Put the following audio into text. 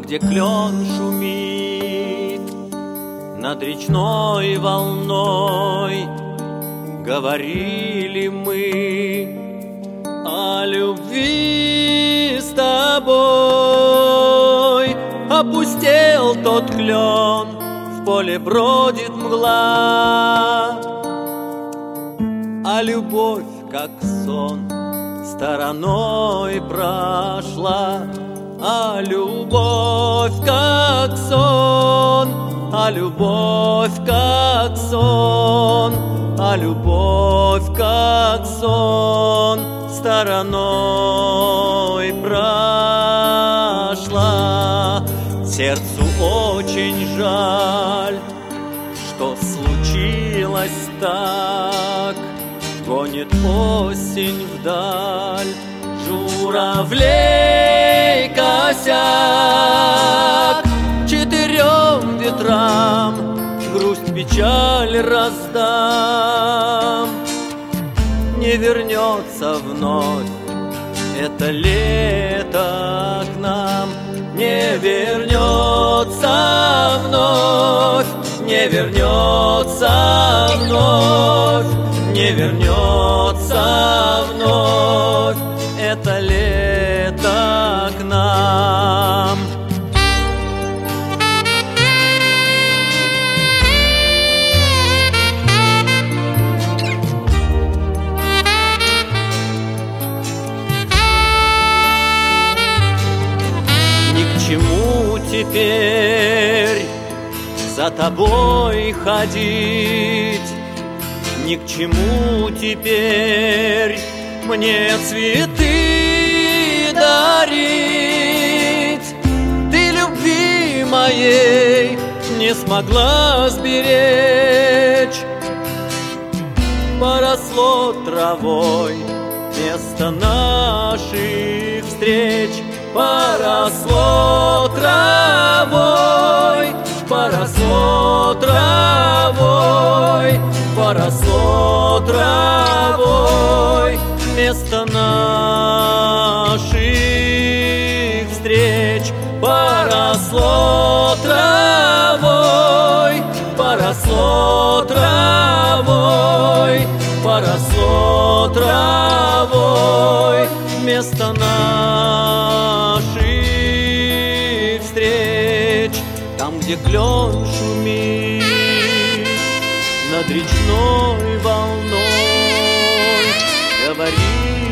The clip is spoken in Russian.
где клен шумит над речной волной. Говорили мы о любви с тобой. Опустел тот клен, в поле бродит мгла, а любовь, как сон, стороной прошла. А любовь, как сон, а любовь, как сон, а любовь, как сон, стороной прошла. Сердцу очень жаль, что случилось так. Гонит осень вдаль журавлей косяк. Четырем ветрам грусть, печаль раздам. Не вернется вновь это лето к нам. Не вернется вновь, не вернется вновь, не вернется вновь это лето к нам. Ни к чему теперь за тобой ходить, ни к чему теперь мне цветы дарить. Ты любви моей не смогла сберечь. Поросло травой место наших встреч. Поросло травой, поросло травой, поросло травой место наших встреч. Поросло травой, поросло травой, поросло травой место наших встреч. Там, где клен шумит над речной волной, говори